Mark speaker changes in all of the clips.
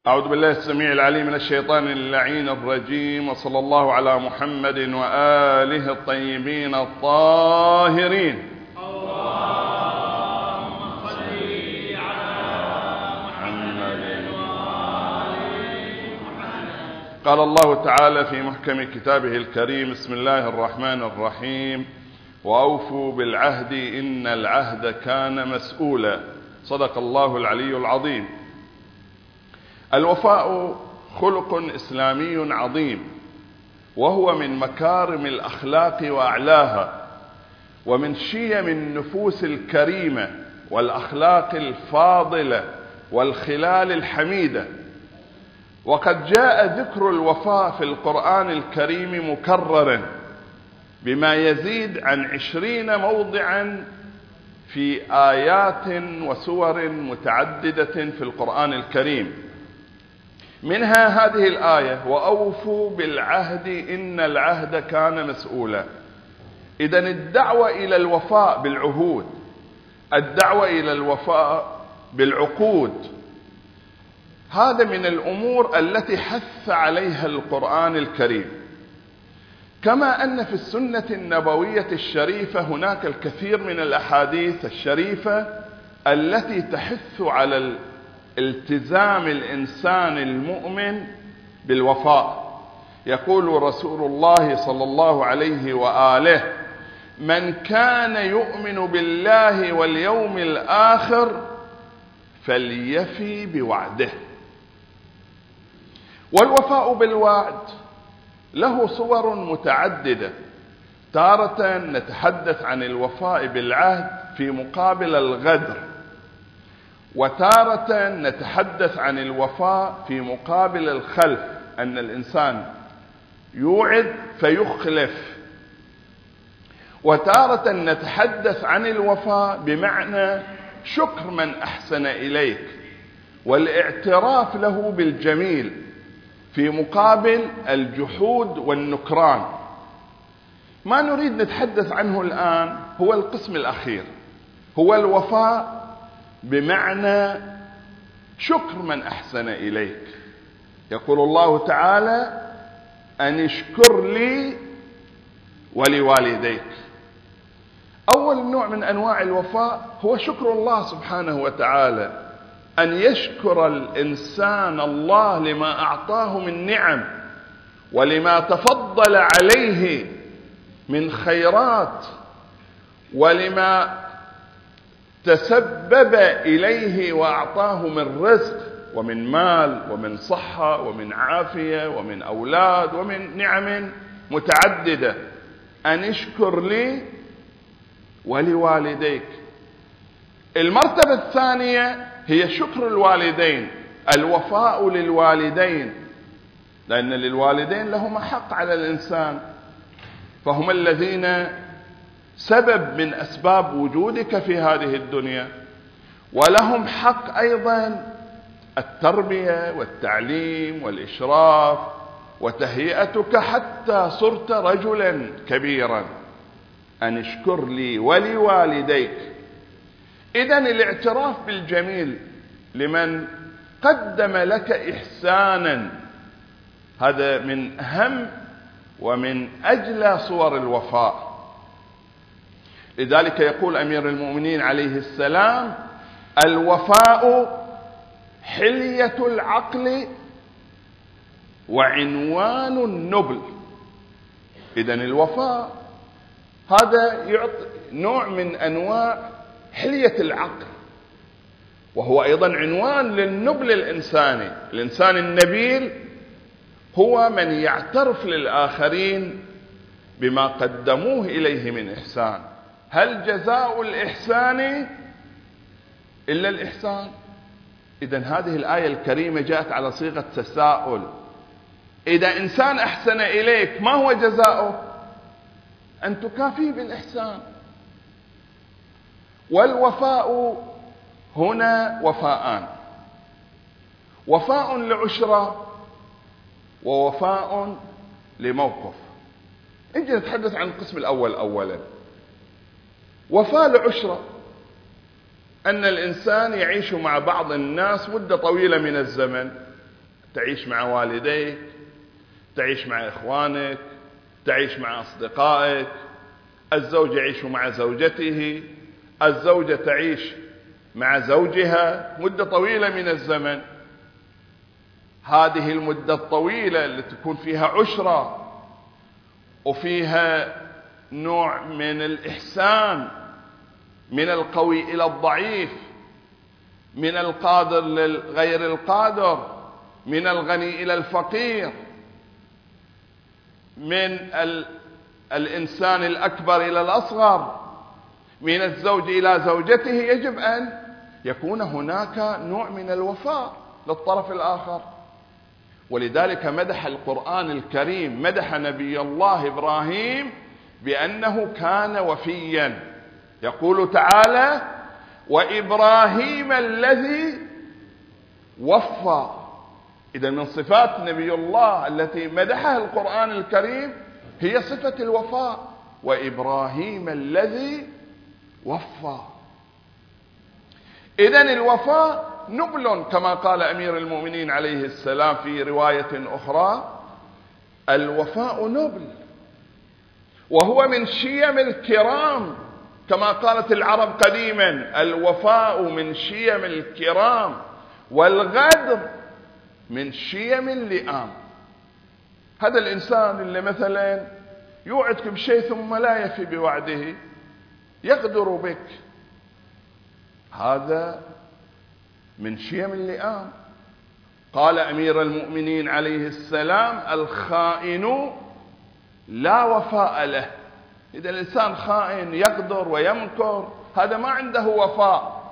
Speaker 1: أعوذ بالله السميع العليم من الشيطان اللعين الرجيم، وصلى الله على محمد وآله الطيبين الطاهرين.
Speaker 2: اللهم صل على محمد وآل محمد.
Speaker 1: قال الله تعالى في محكم كتابه الكريم: بسم الله الرحمن الرحيم، وأوفوا بالعهد إن العهد كان مسؤولا. صدق الله العلي العظيم. الوفاء خلق إسلامي عظيم، وهو من مكارم الأخلاق وأعلاها، ومن شيم النفوس الكريمة والأخلاق الفاضلة والخلال الحميدة. وقد جاء ذكر الوفاء في القرآن الكريم مكررا بما يزيد عن 20 موضعا في آيات وسور متعددة في القرآن الكريم. منها هذه الآية: وأوفوا بالعهد إن العهد كان مسؤولا. إذن الدعوة إلى الوفاء بالعهود، الدعوة إلى الوفاء بالعقود، هذا من الأمور التي حث عليها القرآن الكريم. كما أن في السنة النبوية الشريفة هناك الكثير من الأحاديث الشريفة التي تحث على التزام الإنسان المؤمن بالوفاء. يقول رسول الله صلى الله عليه وآله: من كان يؤمن بالله واليوم الآخر فليفي بوعده. والوفاء بالوعد له صور متعددة. تارة نتحدث عن الوفاء بالعهد في مقابل الغدر، وتارة نتحدث عن الوفاء في مقابل الخلف، أن الإنسان يوعد فيخلف. وتارة نتحدث عن الوفاء بمعنى شكر من أحسن إليك والاعتراف له بالجميل في مقابل الجحود والنكران. ما نريد نتحدث عنه الآن هو القسم الأخير، هو الوفاء بمعنى شكر من أحسن إليك. يقول الله تعالى: أن اشكر لي ولوالديك. أول نوع من أنواع الوفاء هو شكر الله سبحانه وتعالى، أن يشكر الإنسان الله لما أعطاه من نعم ولما تفضل عليه من خيرات ولما تسبب إليه وأعطاه من رزق ومن مال ومن صحة ومن عافية ومن أولاد ومن نعم متعددة. أن اشكر لي ولوالديك. المرتبة الثانية هي شكر الوالدين، الوفاء للوالدين، لأن للوالدين لهم حق على الإنسان، فهم الذين سبب من أسباب وجودك في هذه الدنيا، ولهم حق أيضا التربية والتعليم والإشراف وتهيئتك حتى صرت رجلا كبيرا. أن اشكر لي ولوالديك. إذن الاعتراف بالجميل لمن قدم لك إحسانا هذا من أهم ومن أجل صور الوفاء. لذلك يقول أمير المؤمنين عليه السلام: الوفاء حلية العقل وعنوان النبل. إذن الوفاء هذا يعطي نوع من أنواع حلية العقل، وهو أيضا عنوان للنبل الإنساني. الإنسان النبيل هو من يعترف للآخرين بما قدموه إليه من إحسان. هل جزاء الإحسان إلا الإحسان؟ إذن هذه الآية الكريمة جاءت على صيغة تساؤل. إذا إنسان أحسن إليك ما هو جزاؤه؟ أن تكافيه بالإحسان. والوفاء هنا وفاءان: وفاء لعشرة ووفاء لموقف. نجي نتحدث عن القسم الأول أولا. وفاء لعشرة أن الإنسان يعيش مع بعض الناس مدة طويلة من الزمن، تعيش مع والديك، تعيش مع إخوانك، تعيش مع أصدقائك، الزوج يعيش مع زوجته، الزوجة تعيش مع زوجها مدة طويلة من الزمن. هذه المدة الطويلة اللي تكون فيها عشرة وفيها نوع من الإحسان، من القوي إلى الضعيف، من القادر للغير القادر، من الغني إلى الفقير، من الإنسان الأكبر إلى الأصغر، من الزوج إلى زوجته، يجب أن يكون هناك نوع من الوفاء للطرف الآخر. ولذلك مدح القرآن الكريم، مدح نبي الله إبراهيم بأنه كان وفيا. يقول تعالى: وإبراهيم الذي وفى. إذا من صفات نبي الله التي مدحها القرآن الكريم هي صفة الوفاء، وإبراهيم الذي وفى. إذن الوفاء نبل، كما قال أمير المؤمنين عليه السلام في رواية أخرى: الوفاء نبل، وهو من شيم الكرام، كما قالت العرب قديما: الوفاء من شيم الكرام، والغدر من شيم اللئام. هذا الإنسان اللي مثلا يوعدك بشيء ثم لا يفي بوعده، يغدر بك، هذا من شيم اللئام. قال أمير المؤمنين عليه السلام: الخائن لا وفاء له. إذا الإنسان خائن يغدر ويمكر، هذا ما عنده وفاء.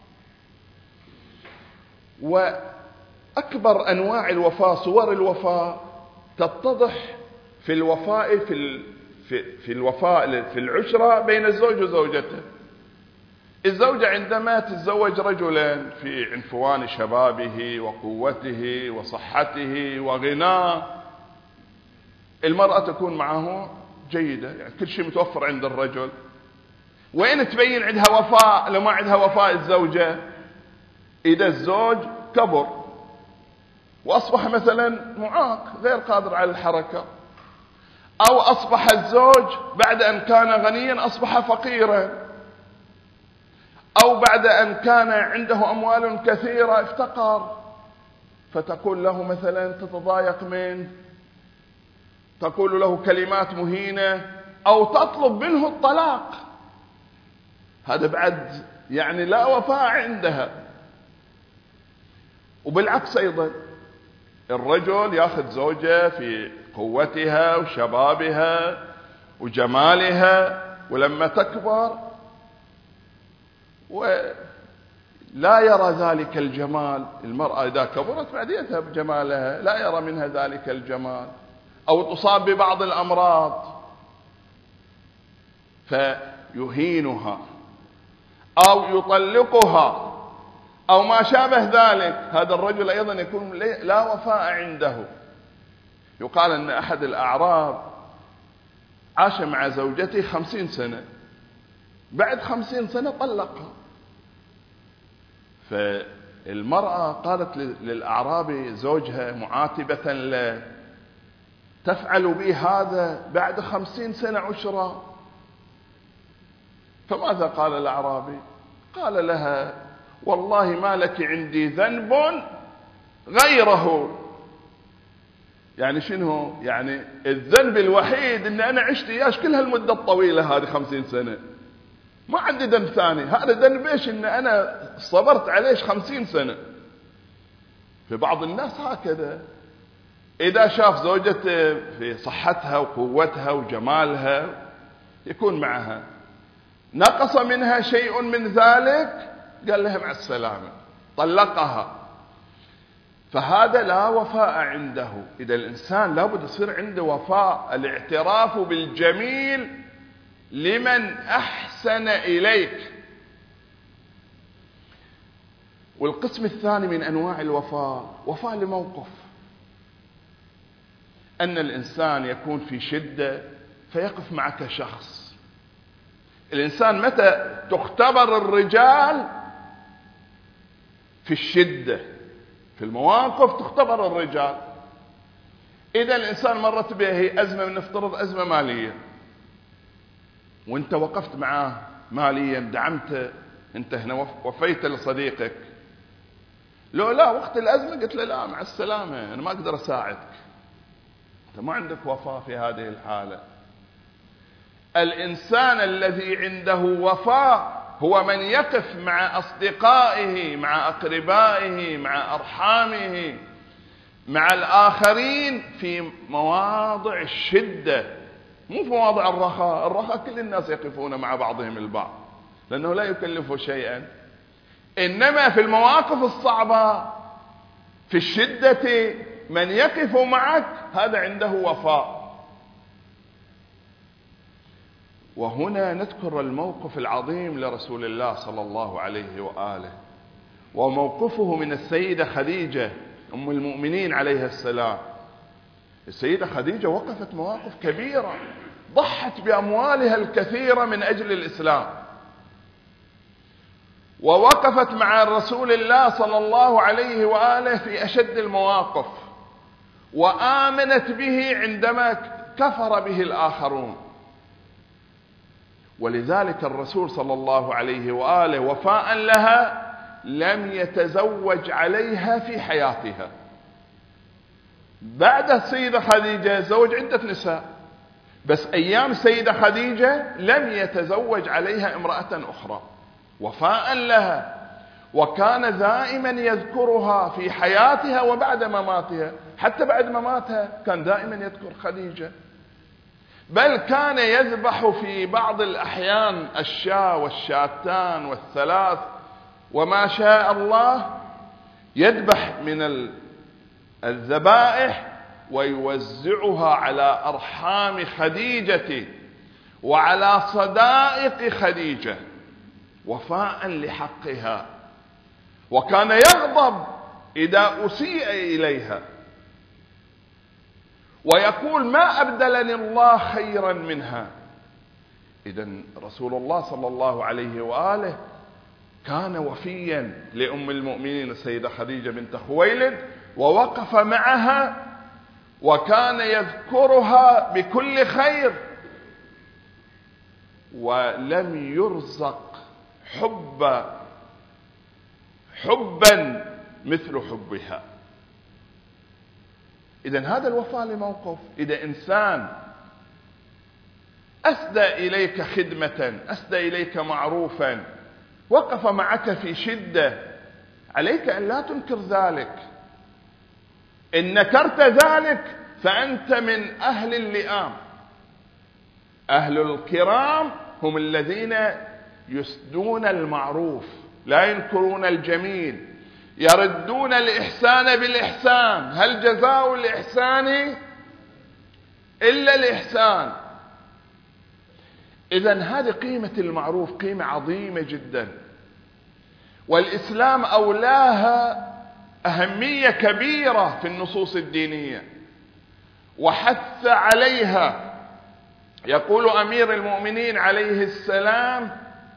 Speaker 1: وأكبر أنواع الوفاء، صور الوفاء، تتضح في الوفاء في الوفاء في العشرة بين الزوج وزوجته. الزوجة عندما تتزوج رجلا في عنفوان شبابه وقوته وصحته وغناه، المرأة تكون معه جيدة، يعني كل شيء متوفر عند الرجل. وين تبين عندها وفاء لو ما عندها وفاء الزوجة؟ إذا الزوج كبر وأصبح مثلا معاق غير قادر على الحركة، أو أصبح الزوج بعد أن كان غنيا أصبح فقيرا، أو بعد أن كان عنده أموال كثيرة افتقر، فتقول له مثلا تتضايق منه، تقول له كلمات مهينة، أو تطلب منه الطلاق. هذا بعد يعني لا وفاء عندها. وبالعكس أيضا الرجل يأخذ زوجة في قوتها وشبابها وجمالها، ولما تكبر ولا يرى ذلك الجمال، المرأة إذا كبرت بعد يذهب جمالها، لا يرى منها ذلك الجمال، أو تصاب ببعض الأمراض فيهينها أو يطلقها أو ما شابه ذلك. هذا الرجل أيضا يكون لا وفاء عنده. يقال أن أحد الأعراب عاش مع زوجته 50 سنة، بعد 50 سنة طلقها. فالمرأة قالت للأعرابي زوجها معاتبة له: تفعل بي هذا بعد 50 سنة عشرة؟ فماذا قال الأعرابي؟ قال لها: والله ما لك عندي ذنب غيره. يعني شنو؟ يعني الذنب الوحيد ان انا عشت اياش كل هالمدة الطويلة هذه 50 سنة، ما عندي ذنب ثاني. هذا ذنب ايش؟ ان انا صبرت عليش 50 سنة. في بعض الناس هكذا، اذا شاف زوجته في صحتها وقوتها وجمالها يكون معها، نقص منها شيء من ذلك قال لها مع السلامة، طلقها. فهذا لا وفاء عنده. إذا الإنسان لابد يصير عنده وفاء، الاعتراف بالجميل لمن أحسن إليك. والقسم الثاني من أنواع الوفاء، وفاء لموقف، أن الإنسان يكون في شدة فيقف معك شخص. الإنسان متى تختبر الرجال؟ في الشدة، في المواقف تختبر الرجال. إذا الإنسان مرت به أزمة، نفترض أزمة مالية، وانت وقفت معاه ماليا، دعمته، انت هنا وفيت لصديقك. لو لا وقت الأزمة قلت له لا مع السلامة أنا ما أقدر أساعدك، انت ما عندك وفاء في هذه الحالة. الإنسان الذي عنده وفاء هو من يقف مع أصدقائه، مع أقربائه، مع أرحامه، مع الآخرين في مواضع الشدة، مو في مواضع الرخاء. الرخاء كل الناس يقفون مع بعضهم البعض لأنه لا يكلفه شيئا، إنما في المواقف الصعبة في الشدة من يقف معك هذا عنده وفاء. وهنا نذكر الموقف العظيم لرسول الله صلى الله عليه وآله، وموقفه من السيدة خديجة أم المؤمنين عليها السلام. السيدة خديجة وقفت مواقف كبيرة، ضحت بأموالها الكثيرة من أجل الإسلام، ووقفت مع رسول الله صلى الله عليه وآله في أشد المواقف، وآمنت به عندما كفر به الآخرون. ولذلك الرسول صلى الله عليه وآله وفاء لها لم يتزوج عليها في حياتها. بعد السيدة خديجة زوج عدة نساء، بس أيام السيدة خديجة لم يتزوج عليها امرأة أخرى، وفاء لها. وكان دائما يذكرها في حياتها وبعد مماتها، حتى بعد مماتها كان دائما يذكر خديجة، بل كان يذبح في بعض الأحيان الشاة والشاتان والثلاث وما شاء الله، يذبح من الذبائح ويوزعها على أرحام خديجة وعلى صدائق خديجة وفاء لحقها. وكان يغضب إذا أسيء إليها ويقول ما أبدلني الله خيرا منها. إذن رسول الله صلى الله عليه وآله كان وفيا لأم المؤمنين السيدة خديجة بنت خويلد، ووقف معها وكان يذكرها بكل خير، ولم يرزق حبا مثل حبها. إذن هذا الوفاء لموقف. إذا إنسان أسدى إليك خدمة، أسدى إليك معروفا، وقف معك في شدة، عليك أن لا تنكر ذلك. إن نكرت ذلك فأنت من أهل اللئام. أهل الكرام هم الذين يسدون المعروف، لا ينكرون الجميل، يردون الإحسان بالإحسان. هل جزاء الإحسان إلا الإحسان؟ إذن هذه قيمة المعروف، قيمة عظيمة جدا، والإسلام أولاها أهمية كبيرة في النصوص الدينية وحث عليها. يقول أمير المؤمنين عليه السلام: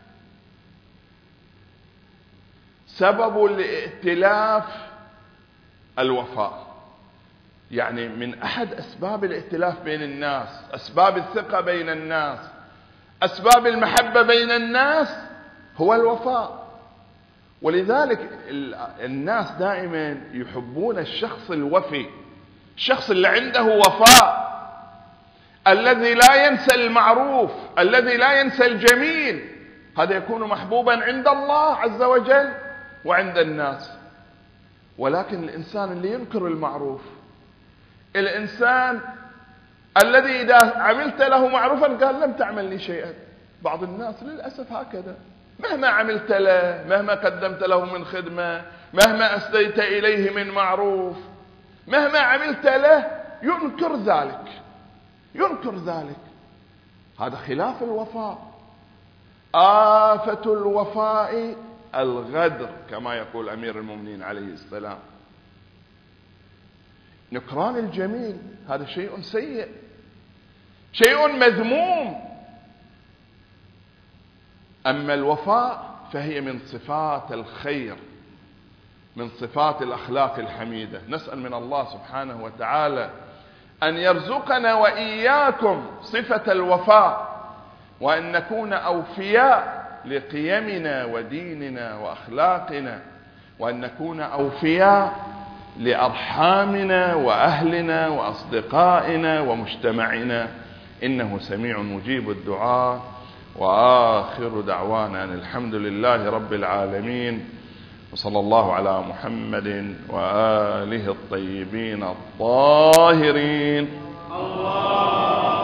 Speaker 1: سبب الائتلاف الوفاء. يعني من أحد أسباب الائتلاف بين الناس، أسباب الثقة بين الناس، أسباب المحبة بين الناس هو الوفاء. ولذلك الناس دائما يحبون الشخص الوفي، الشخص اللي عنده وفاء، الذي لا ينسى المعروف، الذي لا ينسى الجميل. هذا يكون محبوبا عند الله عز وجل وعند الناس. ولكن الإنسان اللي ينكر المعروف، الإنسان الذي إذا عملت له معروفا قال لم تعمل لي شيئا. بعض الناس للأسف هكذا، مهما عملت له، مهما قدمت له من خدمة، مهما أسديت إليه من معروف، مهما عملت له ينكر ذلك. هذا خلاف الوفاء. آفة الوفاء الغدر كما يقول أمير المؤمنين عليه السلام. نكران الجميل هذا شيء سيء، شيء مذموم. أما الوفاء فهي من صفات الخير، من صفات الأخلاق الحميدة. نسأل من الله سبحانه وتعالى أن يرزقنا وإياكم صفة الوفاء، وأن نكون أوفياء لقيمنا وديننا وأخلاقنا، وأن نكون أوفياء لأرحامنا وأهلنا وأصدقائنا ومجتمعنا، إنه سميع مجيب الدعاء. وآخر دعوانا أن الحمد لله رب العالمين، وصلى الله على محمد وآله الطيبين الطاهرين.